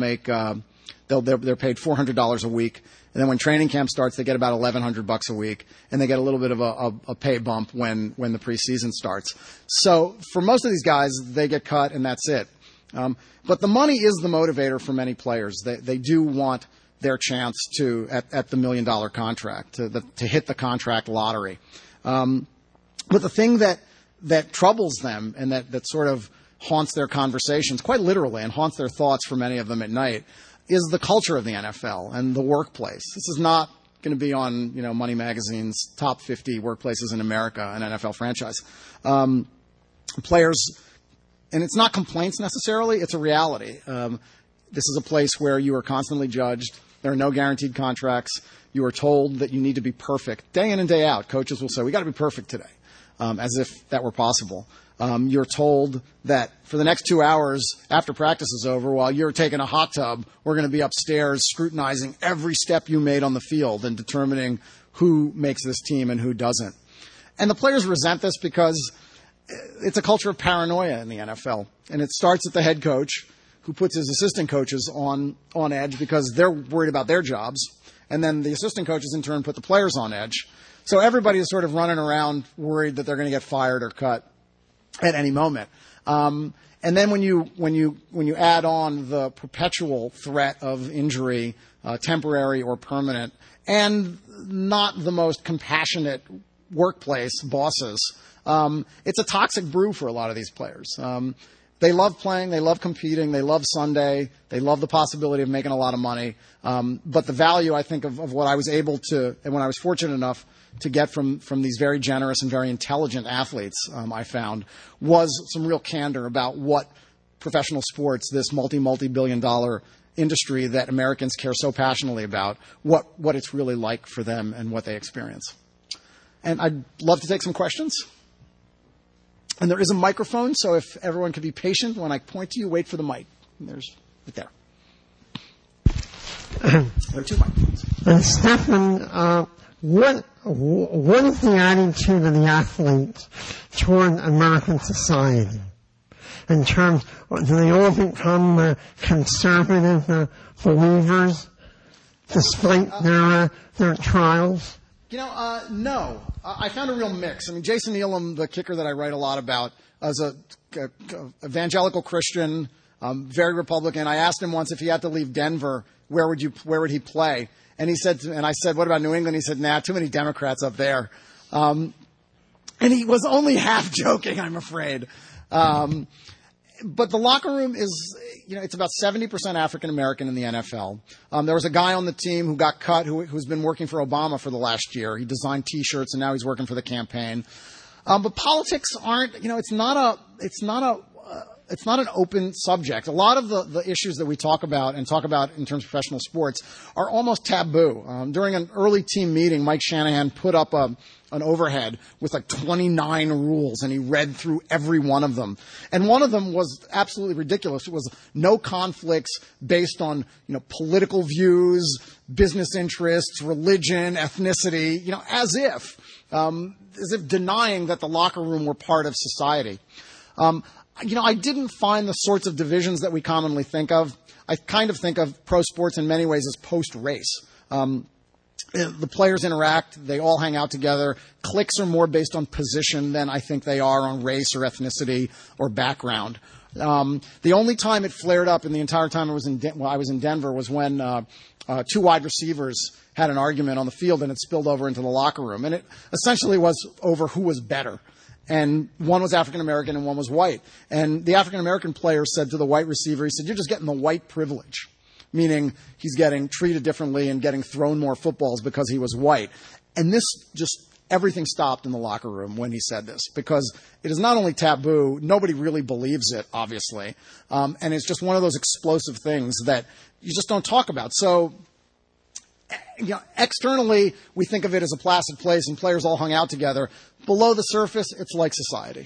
paid $400 a week, and then when training camp starts, they get about $1,100 a week, and they get a little bit of a pay bump when the preseason starts. So for most of these guys, they get cut, and that's it. But the money is the motivator for many players. They do want their chance at the $1 million contract to hit the contract lottery. But the thing that troubles them and that sort of haunts their conversations, quite literally, and haunts their thoughts for many of them at night, is the culture of the NFL and the workplace. This is not going to be on Money Magazine's top 50 workplaces in America, an NFL franchise. Players, and it's not complaints necessarily, it's a reality. This is a place where you are constantly judged. There are no guaranteed contracts. You are told that you need to be perfect. Day in and day out, coaches will say, we got to be perfect today. As if that were possible. You're told that for the next 2 hours after practice is over, while you're taking a hot tub, we're going to be upstairs scrutinizing every step you made on the field and determining who makes this team and who doesn't. And the players resent this because it's a culture of paranoia in the NFL. And it starts at the head coach, who puts his assistant coaches on edge because they're worried about their jobs. and then the assistant coaches in turn put the players on edge. So everybody is sort of running around worried that they're going to get fired or cut at any moment. And then when you add on the perpetual threat of injury, temporary or permanent, and not the most compassionate workplace bosses, it's a toxic brew for a lot of these players. They love playing, they love competing, they love Sunday, they love the possibility of making a lot of money. But the value, I think, of what I was able to, and when I was fortunate enough to get from these very generous and very intelligent athletes, I found, was some real candor about what professional sports, this multi-billion-dollar industry that Americans care so passionately about, what it's really like for them and what they experience. And I'd love to take some questions. And there is a microphone, so if everyone could be patient, when I point to you, wait for the mic. There's right there. There are two microphones. Stefan, what is the attitude of the athletes toward American society? In terms, do they all become conservative believers despite their trials? No. I found a real mix. I mean, Jason Elam, the kicker that I write a lot about, as a evangelical Christian, very Republican. I asked him once if he had to leave Denver, where would he play? And he said, and I said, what about New England? He said, nah, too many Democrats up there. And he was only half joking, I'm afraid. But the locker room is, it's about 70% African American in the NFL. There was a guy on the team who got cut who's been working for Obama for the last year. He designed T-shirts and now he's working for the campaign. But politics aren't, it's not an open subject. A lot of the issues that we talk about in terms of professional sports are almost taboo. During an early team meeting, Mike Shanahan put up an overhead with like 29 rules, and he read through every one of them. And one of them was absolutely ridiculous. It was no conflicts based on, political views, business interests, religion, ethnicity, as if denying that the locker room were part of society. I didn't find the sorts of divisions that we commonly think of. I kind of think of pro sports in many ways as post-race. The players interact. They all hang out together. Cliques are more based on position than I think they are on race or ethnicity or background. The only time it flared up in the entire time I was in Denver was when two wide receivers had an argument on the field, and it spilled over into the locker room. And it essentially was over who was better. And one was African-American and one was white. And the African-American player said to the white receiver, he said, "You're just getting the white privilege," meaning he's getting treated differently and getting thrown more footballs because he was white. And everything stopped in the locker room when he said this, because it is not only taboo, nobody really believes it, obviously. And it's just one of those explosive things that you just don't talk about. So, externally, we think of it as a placid place and players all hung out together. Below the surface, it's like society.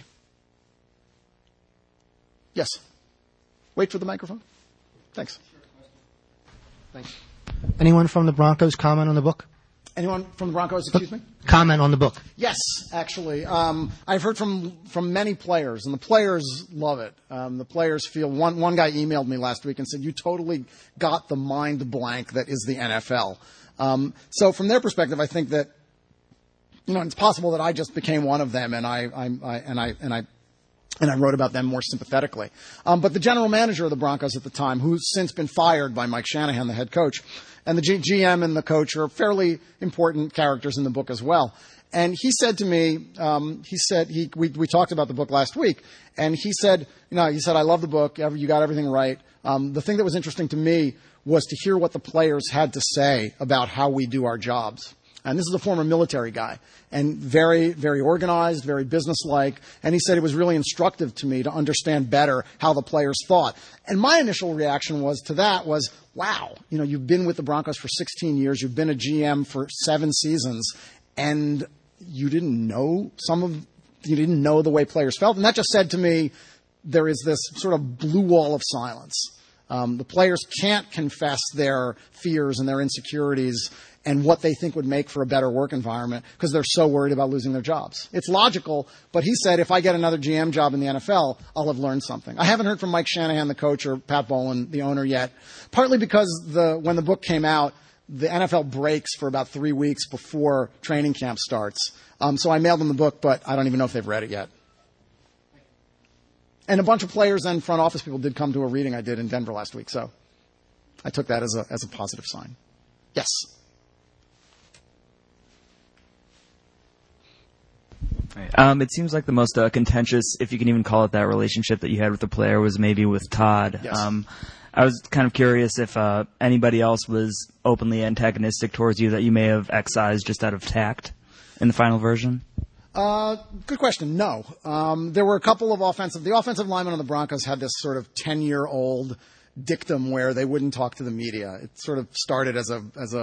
Yes. Wait for the microphone. Thanks. Thanks. Anyone from the Broncos comment on the book? Anyone from the Broncos, excuse me? Comment on the book. Yes, actually. I've heard from many players, and the players love it. The players feel, one guy emailed me last week and said, "You totally got the mind blank that is the NFL." So from their perspective, I think that, it's possible that I just became one of them, and I wrote about them more sympathetically. But the general manager of the Broncos at the time, who's since been fired by Mike Shanahan, the head coach, and the GM and the coach are fairly important characters in the book as well. And he said to me, we talked about the book last week, and he said, I love the book. You got everything right. The thing that was interesting to me was to hear what the players had to say about how we do our jobs. And this is a former military guy, and very, very organized, very businesslike. And he said it was really instructive to me to understand better how the players thought. And my initial reaction was, wow, you've been with the Broncos for 16 years, you've been a GM for 7 seasons, and you didn't know the way players felt. And that just said to me, there is this sort of blue wall of silence. The players can't confess their fears and their insecurities and what they think would make for a better work environment because they're so worried about losing their jobs. It's logical, but he said, if I get another GM job in the NFL, I'll have learned something. I haven't heard from Mike Shanahan, the coach, or Pat Bowlen, the owner, yet, partly because when the book came out, the NFL breaks for about 3 weeks before training camp starts. So I mailed them the book, but I don't even know if they've read it yet. And a bunch of players and front office people did come to a reading I did in Denver last week, so I took that as a positive sign. Yes. It seems like the most contentious, if you can even call it that, relationship that you had with the player was maybe with Todd. Yes. I was kind of curious if anybody else was openly antagonistic towards you that you may have excised just out of tact in the final version. Good question. No. There were a couple of the offensive linemen on the Broncos had this sort of 10-year-old dictum where they wouldn't talk to the media. It sort of started as a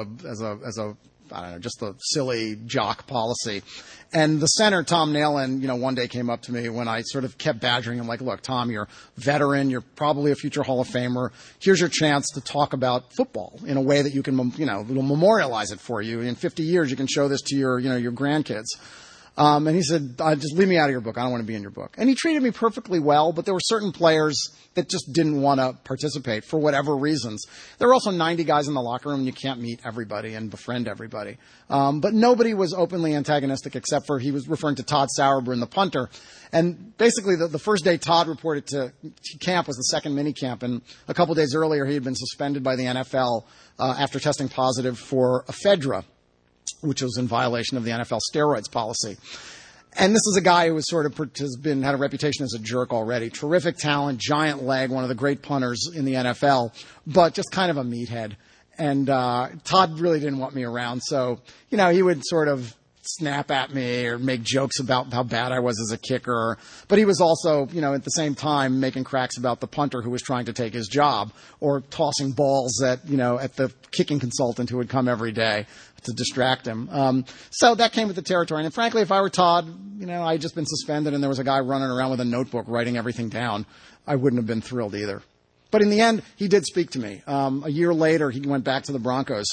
I don't know, just a silly jock policy. And the center, Tom Nalen, one day came up to me when I sort of kept badgering him, like, look, Tom, you're a veteran. You're probably a future Hall of Famer. Here's your chance to talk about football in a way that you can, it'll memorialize it for you. In 50 years, you can show this to your grandkids. And he said, just leave me out of your book. I don't want to be in your book. And he treated me perfectly well, but there were certain players that just didn't want to participate for whatever reasons. There were also 90 guys in the locker room, and you can't meet everybody and befriend everybody. But nobody was openly antagonistic except for he was referring to Todd Sauerbrunn, the punter. And basically the first day Todd reported to camp was the second mini camp, and a couple days earlier he had been suspended by the NFL after testing positive for ephedra, which was in violation of the NFL steroids policy. And this is a guy who had a reputation as a jerk already. Terrific talent, giant leg, one of the great punters in the NFL, but just kind of a meathead. And Todd really didn't want me around, so he would sort of snap at me or make jokes about how bad I was as a kicker. But he was also, at the same time making cracks about the punter who was trying to take his job, or tossing balls at the kicking consultant who would come every day to distract him. So that came with the territory. And frankly, if I were Todd, I'd just been suspended and there was a guy running around with a notebook writing everything down, I wouldn't have been thrilled either. But in the end, he did speak to me. A year later, he went back to the Broncos.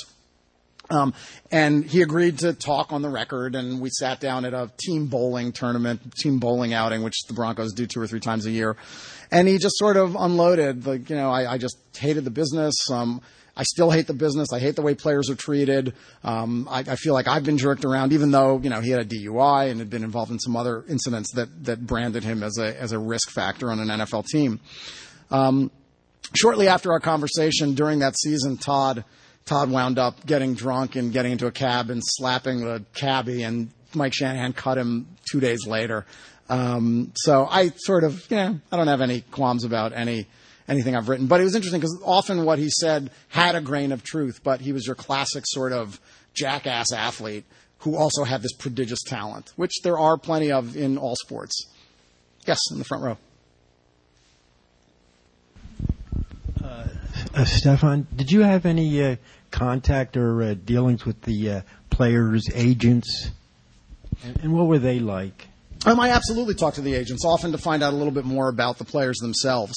And he agreed to talk on the record, and we sat down at a team bowling outing, which the Broncos do 2 or 3 times a year. And he just sort of unloaded, I just hated the business. I still hate the business. I hate the way players are treated. I feel like I've been jerked around, even though, he had a DUI and had been involved in some other incidents that branded him as a risk factor on an NFL team. Shortly after our conversation during that season, Todd wound up getting drunk and getting into a cab and slapping the cabbie, and Mike Shanahan cut him 2 days later. So I sort of, I don't have any qualms about anything I've written. But it was interesting because often what he said had a grain of truth, but he was your classic sort of jackass athlete who also had this prodigious talent, which there are plenty of in all sports. Yes, in the front row. Stefan, did you have any contact or dealings with the players' agents? And what were they like? I absolutely talked to the agents, often to find out a little bit more about the players themselves.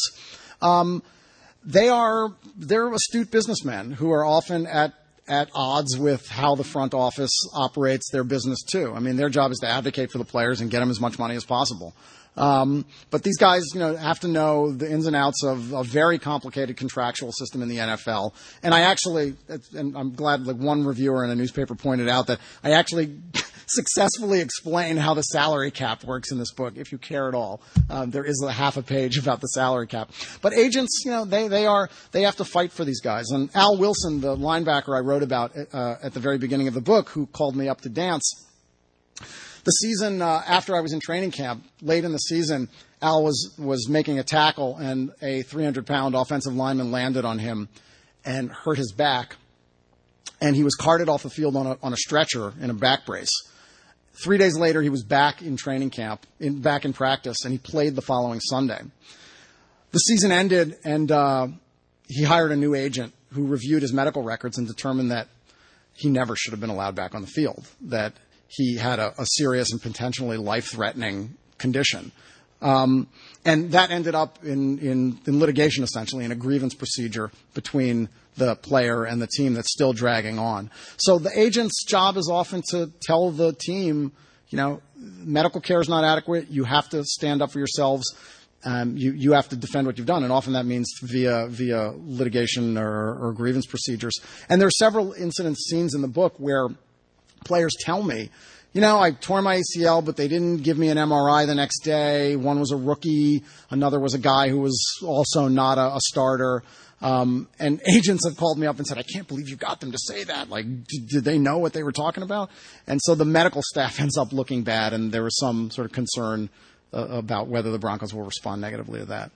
They're astute businessmen who are often at odds with how the front office operates their business too. I mean, their job is to advocate for the players and get them as much money as possible. But these guys, have to know the ins and outs of a very complicated contractual system in the NFL. And and I'm glad one reviewer in a newspaper pointed out that I actually successfully explain how the salary cap works in this book, if you care at all. There is a half a page about the salary cap. But agents, they have to fight for these guys. And Al Wilson, the linebacker I wrote about at the very beginning of the book, who called me up to dance, the season after I was in training camp, late in the season, Al was making a tackle, and a 300-pound offensive lineman landed on him and hurt his back. And he was carted off the field on a stretcher in a back brace. 3 days later, he was back in training camp, back in practice, and he played the following Sunday. The season ended, and he hired a new agent who reviewed his medical records and determined that he never should have been allowed back on the field, that he had a serious and potentially life-threatening condition. And that ended up in litigation, essentially, in a grievance procedure between the player and the team that's still dragging on. So the agent's job is often to tell the team, medical care is not adequate. You have to stand up for yourselves. you have to defend what you've done, and often that means via litigation or grievance procedures. And there are several scenes in the book where players tell me, I tore my ACL, but they didn't give me an MRI the next day. One was a rookie. Another was a guy who was also not a starter. And agents have called me up and said, I can't believe you got them to say that. Like, did they know what they were talking about? And so the medical staff ends up looking bad, and there was some sort of concern about whether the Broncos will respond negatively to that.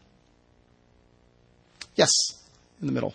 Yes, in the middle.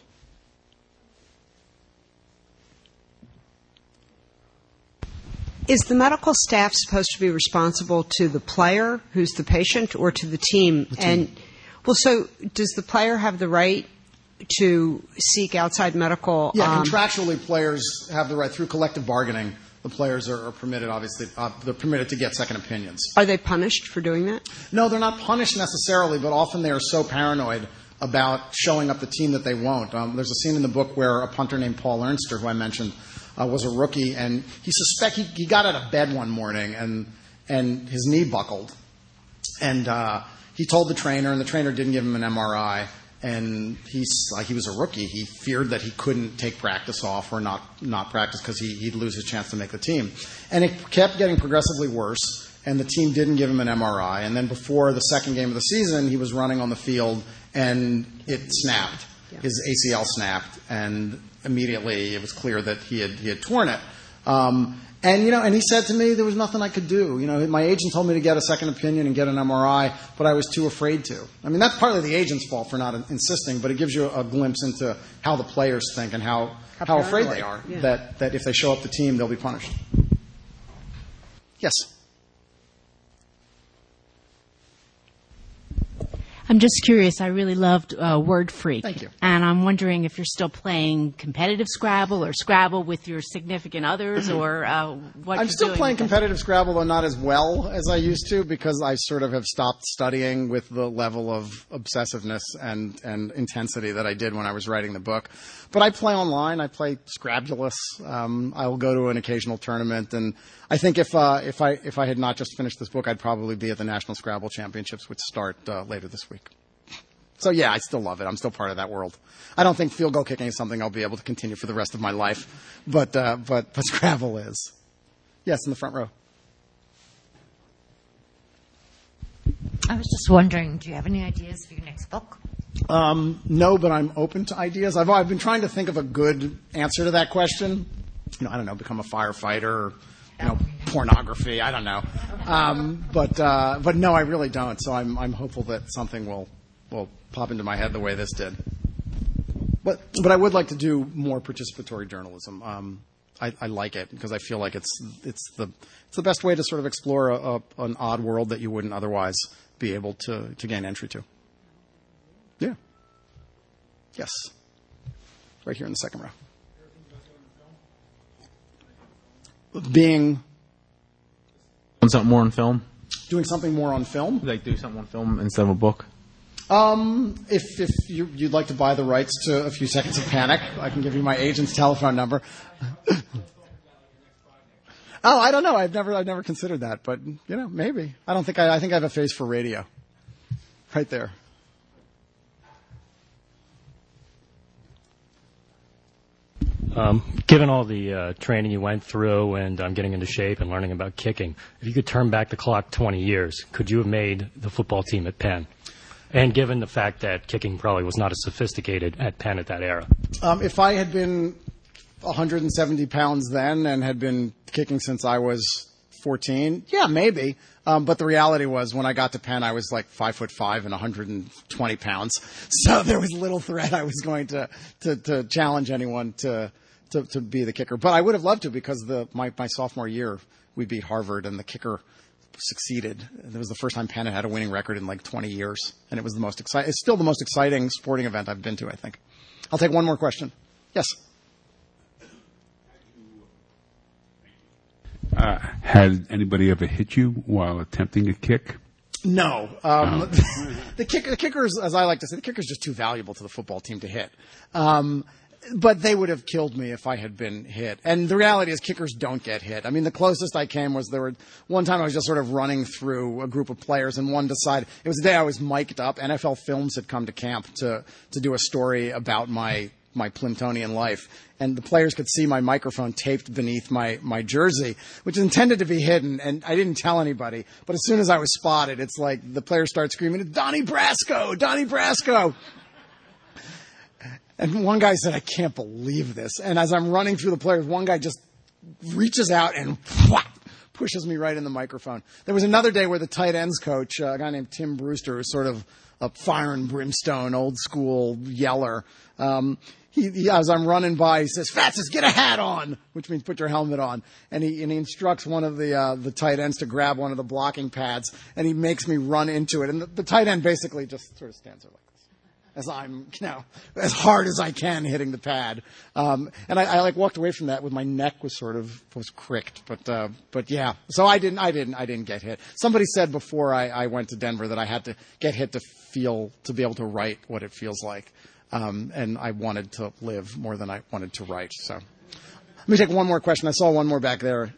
Is the medical staff supposed to be responsible to the player, who's the patient, or to the team? So does the player have the right to seek outside medical? Yeah, contractually, players have the right through collective bargaining. The players are permitted, obviously, they're permitted to get second opinions. Are they punished for doing that? No, they're not punished necessarily, but often they are so paranoid about showing up the team that they won't. There's a scene in the book where a punter named Paul Ernster, who I mentioned, was a rookie, and he got out of bed one morning and his knee buckled, and he told the trainer, and the trainer didn't give him an MRI. And he was a rookie. He feared that he couldn't take practice off or not practice because he'd lose his chance to make the team. And it kept getting progressively worse, and the team didn't give him an MRI. And then before the second game of the season, he was running on the field, and it snapped. Yeah. His ACL snapped, and immediately it was clear that he had torn it. And he said to me there was nothing I could do. My agent told me to get a second opinion and get an MRI, but I was too afraid to. I mean, that's partly the agent's fault for not insisting, but it gives you a glimpse into how the players think and how afraid they are that if they show up the team, they'll be punished. Yes. I'm just curious. I really loved Word Freak. Thank you. And I'm wondering if you're still playing competitive Scrabble or Scrabble with your significant others or what I'm you're still doing playing with competitive Scrabble, though not as well as I used to, because I sort of have stopped studying with the level of obsessiveness and intensity that I did when I was writing the book. But I play online. I play Scrabulous. I will go to an occasional tournament, and I think if I had not just finished this book, I'd probably be at the National Scrabble Championships, which start later this week. So yeah, I still love it. I'm still part of that world. I don't think field goal kicking is something I'll be able to continue for the rest of my life, but Scrabble is. Yes, in the front row. I was just wondering, do you have any ideas for your next book? No, but I'm open to ideas. I've been trying to think of a good answer to that question. I don't know, become a firefighter, or, pornography. I don't know. But no, I really don't. So I'm hopeful that something will pop into my head the way this did. But I would like to do more participatory journalism. I like it because I feel like it's the best way to sort of explore an odd world that you wouldn't otherwise be able to gain entry to. Yeah. Yes. Right here in the second row. Doing something more on film? Doing something more on film? Like do something on film instead of a book? If you'd like to buy the rights to A Few Seconds of Panic, I can give you my agent's telephone number. Oh, I don't know. I've never considered that, but maybe. I think I have a face for radio. Right there. Given all the training you went through and getting into shape and learning about kicking, if you could turn back the clock 20 years, could you have made the football team at Penn? And given the fact that kicking probably was not as sophisticated at Penn at that era. If I had been 170 pounds then and had been kicking since I was 14, yeah, maybe. But the reality was when I got to Penn, I was like 5'5" and 120 pounds. So there was little threat I was going to challenge anyone to be the kicker. But I would have loved to because my sophomore year, we beat Harvard and the kicker succeeded. It was the first time Penn had a winning record in like 20 years. And it was the most exciting. It's still the most exciting sporting event I've been to, I think. I'll take one more question. Yes. Has anybody ever hit you while attempting a kick? No. The kickers, as I like to say, the kicker's just too valuable to the football team to hit. But they would have killed me if I had been hit. And the reality is kickers don't get hit. I mean, the closest I came was one time I was just sort of running through a group of players and one decided, it was the day I was mic'd up. NFL Films had come to camp to do a story about my Plimptonian life. And the players could see my microphone taped beneath my jersey, which is intended to be hidden. And I didn't tell anybody. But as soon as I was spotted, it's like the players start screaming, Donnie Brasco! Donnie Brasco! And one guy said, I can't believe this. And as I'm running through the players, one guy just reaches out and pushes me right in the microphone. There was another day where the tight ends coach, a guy named Tim Brewster, who's sort of a fire and brimstone, old school yeller. He, as I'm running by, he says, Fatsis, get a hat on, which means put your helmet on. And he instructs one of the tight ends to grab one of the blocking pads, and he makes me run into it. And the tight end basically just sort of stands there like this, as I'm, as hard as I can hitting the pad. And I walked away from that with my neck was cricked. But yeah. So I didn't get hit. Somebody said before I went to Denver that I had to get hit to be able to write what it feels like. And I wanted to live more than I wanted to write. So let me take one more question. I saw one more back there.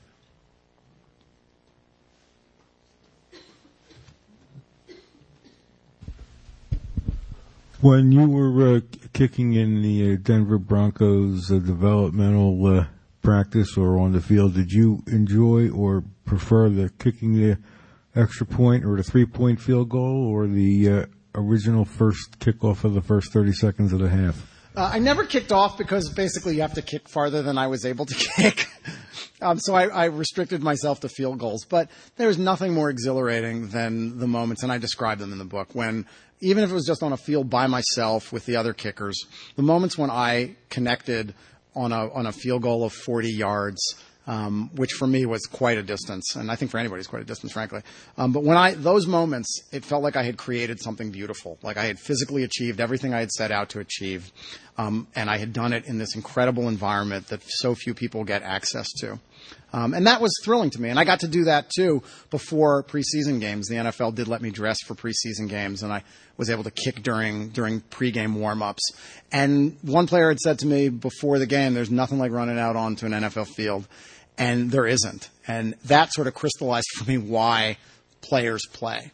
When you were kicking in the Denver Broncos developmental practice or on the field, did you enjoy or prefer kicking the extra point or the 3-point field goal or the original first kickoff of the first 30 seconds of the half? I never kicked off because basically you have to kick farther than I was able to kick. So I restricted myself to field goals. But there was nothing more exhilarating than the moments, and I describe them in the book, when even if it was just on a field by myself with the other kickers, the moments when I connected on a field goal of 40 yards, which for me was quite a distance, and I think for anybody it's quite a distance, frankly. But when those moments, it felt like I had created something beautiful, like I had physically achieved everything I had set out to achieve, and I had done it in this incredible environment that so few people get access to. And that was thrilling to me. And I got to do that, too, before preseason games. The NFL did let me dress for preseason games, and I was able to kick during pregame warm-ups. And one player had said to me before the game, there's nothing like running out onto an NFL field. And there isn't. And that sort of crystallized for me why players play.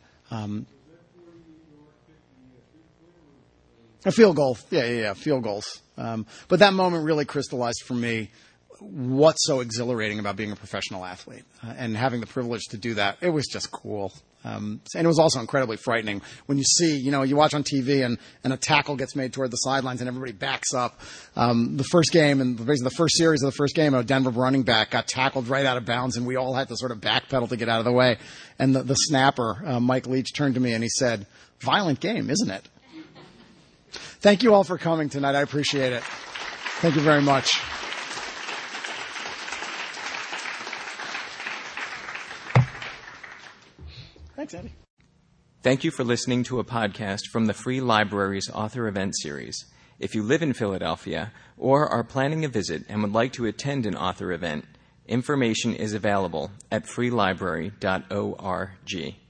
A field goal. Yeah, field goals. But that moment really crystallized for me what's so exhilarating about being a professional athlete and having the privilege to do that. It was just cool. And it was also incredibly frightening when you see, you watch on TV and a tackle gets made toward the sidelines and everybody backs up. The first game and basically the first series of the first game, a Denver running back got tackled right out of bounds and we all had to sort of backpedal to get out of the way. And the snapper, Mike Leach, turned to me and he said, "Violent game, isn't it?" Thank you all for coming tonight. I appreciate it. Thank you very much. Thanks, Andy. Thank you for listening to a podcast from the Free Library's Author Event Series. If you live in Philadelphia or are planning a visit and would like to attend an author event, information is available at freelibrary.org.